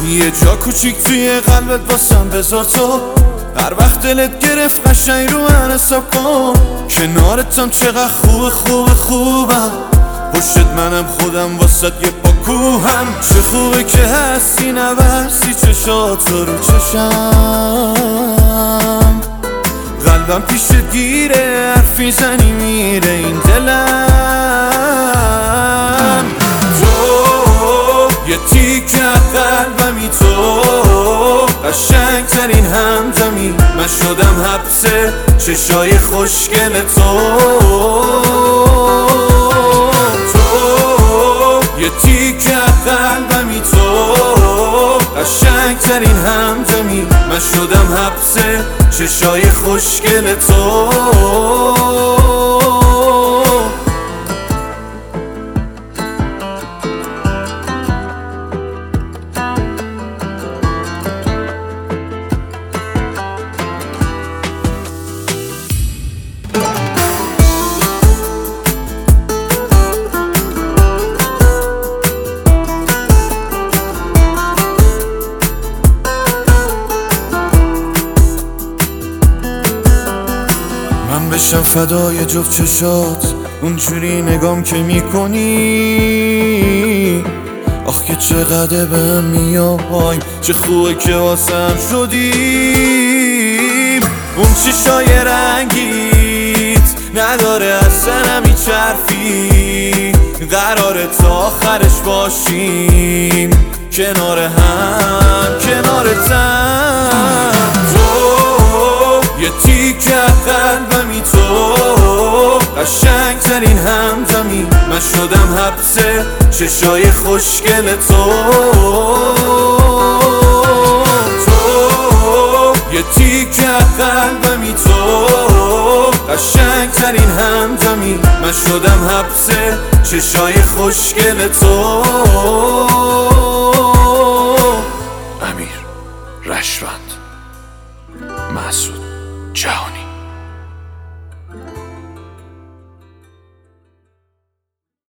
یه جا کوچیک توی قلبت واسم بذار تو، هر وقت دلت گرفت قشنگ رو من حساب کن. کنارتم چقدر خوبم، پشتت منم خودم واسد یه پاکوهم. چه خوبه که هستی نبستی چشات رو چشم، قلبم پیشت گیره حرفی زنی میره این دلم. تو یه تیکه قلبمی، تو قشنگ ترین همدمی، من شدم حبس چشای خوشگل تو. تو یه تیکه قلبمی، تو قشنگ ترین همدمی، من شدم حبس چشای خوشگل تو. من بشم فدای جفت چشات، اونجوری نگام که میکنی. آخ که چقدر بهم میای، چه خوبه که واسم شدیم. اون چشای رنگیت نداره اصلا هیچ حرفی، قراره تا آخرش باشیم کنار هم کنارتم. تو یه تیکه قلبمی، تو قشنگ ترین همدمی، من شدم حبس چشای خوشگل تو. تو یه تیکه قلبمی، تو قشنگ ترین همدمی، من شدم حبس چشای خوشگل تو. امیر رشوند، مسعود جهانی.